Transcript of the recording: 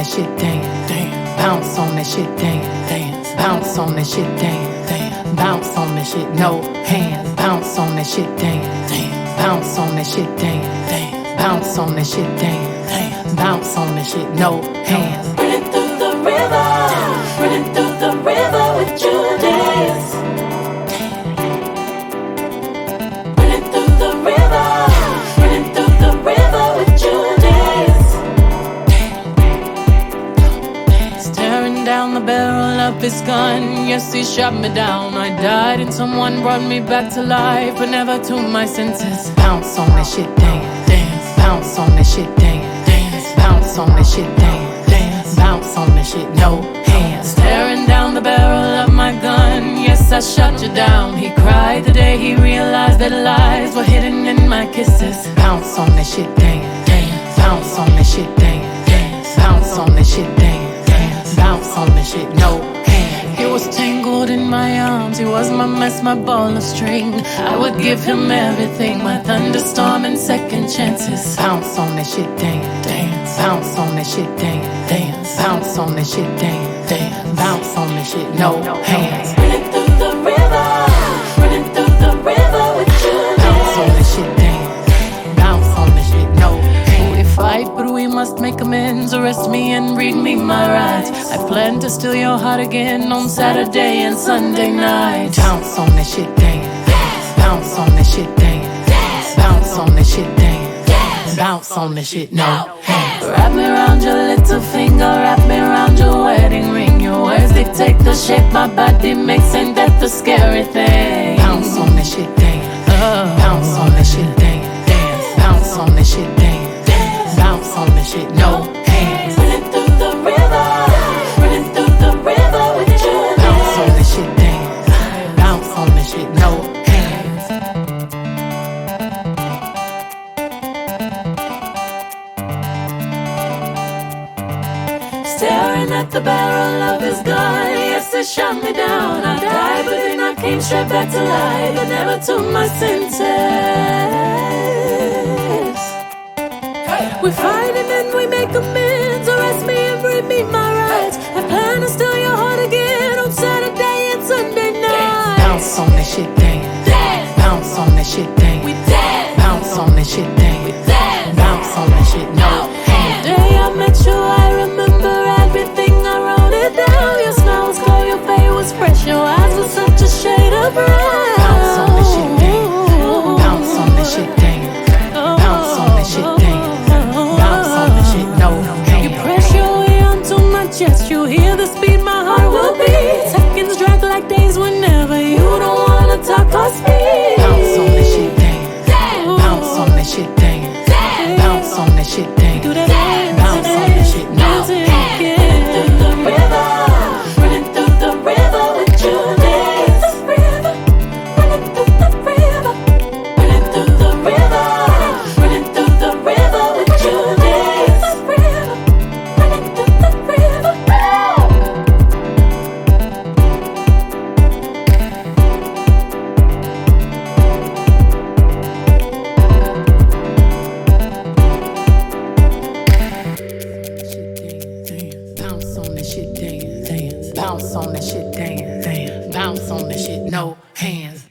that shit, dance, dance. Bounce on that shit, dance, dance. Bounce on that shit, dance, dance. Bounce on that shit, no hands. Bounce on that shit, dance, dance. Bounce on that shit, dance, dance. Bounce on that shit, dance, dance. Bounce on that shit, no hands. Running through the river, running through the river with you to dance. Running through the river, running through the river with you to dance. Staring down the barrel of his gun, yes, he shot me down. I died and someone brought me back to life, but never to my senses. Bounce on that shit, dance, dance. Bounce on that shit, dance, dance. Bounce on that shit, dance, dance. Bounce on that shit, no hands. Staring down the barrel of my gun, yes, I shot you down. He cried the day he realized that lies were hidden in my kisses. Bounce on that shit, dance, dance. Bounce on that shit, dance, dance. Bounce on that shit, dance, dance. Bounce on that shit, no hands. He was tangled in my arms, he was my mess, my ball of string. I would give him everything, my thunderstorm and second chances. Bounce on that shit, dance, dance. Bounce on that shit, dance, dance. Bounce on that shit, dance, dance. Bounce on that shit, no hands. Running through the river, running through the river with you to Bounce on dance. that shit, dance. Bounce on that shit, no hands. We fight, but we must make amends. Arrest me and read me my rights. I plan to steal your heart again on Saturday and Sunday night. Bounce on that shit, dance, dance. Bounce on that shit, dance, dance. Bounce on that shit, dance, dance. Bounce on that shit, no hands. Wrap me around your little finger, wrap me around your wedding ring. Your words dictate the shape my body makes, ain't that the scary thing? Bounce on that shit, dance, bounce on that shit, dance, dance. Bounce on that shit, dance, dance. Bounce on that shit, no hands. Running through the river, running through the river with you to Bounce on dance. that shit, dance, bounce on that shit, no hands. Staring at the barrel of his gun, yes, it shot me down. I died, but then I came straight back to life, but never to my senses. We fight and then we make amends. Arrest me and read me my rights. I plan to steal your heart again on Saturday and Sunday night. Bounce on that shit, dance, Dance, bounce on that shit, dance, we dance, bounce on that shit, dance, dance. bounce on that shit, no hands. The day I met you, I remember everything. I wrote it down. Your smile was cold, your face was fresh, your eyes were such a shade of brown. Bounce on that shit, dance, bounce on that shit, dance, bounce on that shit, dance, bounce on that shit, no You hands. press your way onto my chest, you hear the speed my heart will beat. Seconds drag like days whenever you don't wanna talk or speak. Bounce on that shit, dance, bounce on that shit, dance, bounce on that shit, dance, bounce on that shit, no hands. Running through the river, running through the river with you to dance. Running through the river, running through the river, running through the river with you to dance. Running through the river. Bounce on that shit, dance, bounce on that shit, dance, bounce on that shit, no hands.